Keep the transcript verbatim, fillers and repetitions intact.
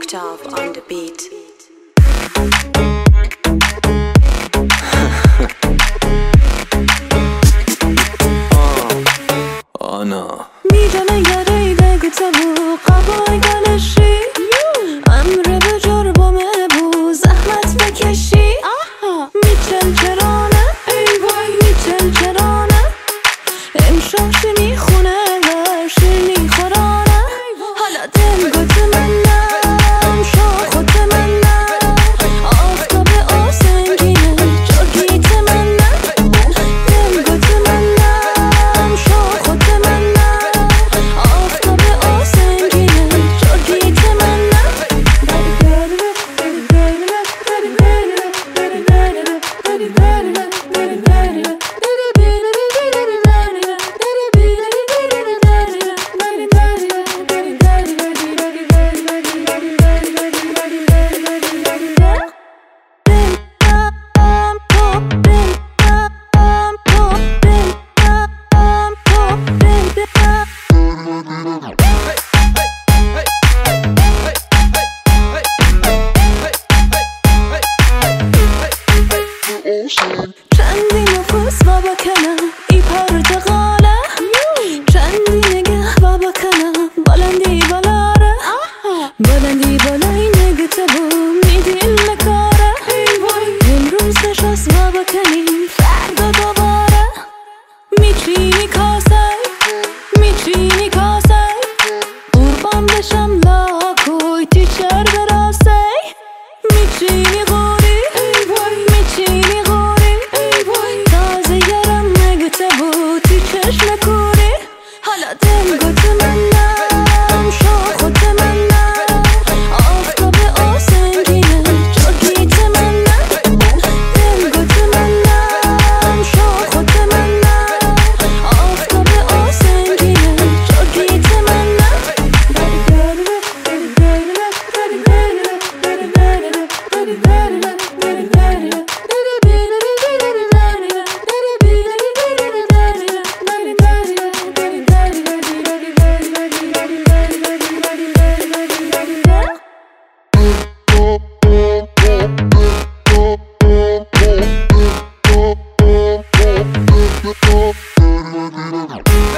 Octave on the beat. آنا میدم یاری بگو تو بو قبای گلشی امر به جربامه بو زحمت بکشی میچل چرانه ای وای میچل چرانه امشب شنی خونه و شنی خورانه حالا دل گوت منم شاخوت منم آفتاب آسنگینه جرگیت منم دل گوت منم شاخوت منم آفتاب آسنگینه جرگیت منم چندی نفس و بکنم ای پرتقاله چندی نگه و بکنم بلندی بالاره بلندی بالای نگته بو میدیل مکاره امروز نشست و بکنیم فردا دوباره میچینی کاسه میچینی کاسه قربان بشم لاکوی تیچر براسه میچینی غوری میچینی غوری تازه یارم نگته بود تی چشم کوری حالا دل گوت منم شاخوت منم آفتاب آسنگینه جرگیت منم دل گوت منم شاخوت منم آفتاب آسنگینه جرگیت منم Oh,